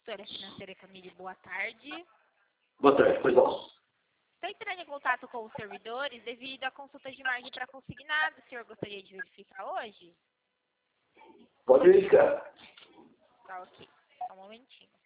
consultora financeira Camille, boa tarde. Boa tarde, pois não. Estou entrando em contato com os servidores devido à consulta de margem para consignado. O senhor gostaria de verificar hoje? Pode verificar. Tá ok. Só um momentinho.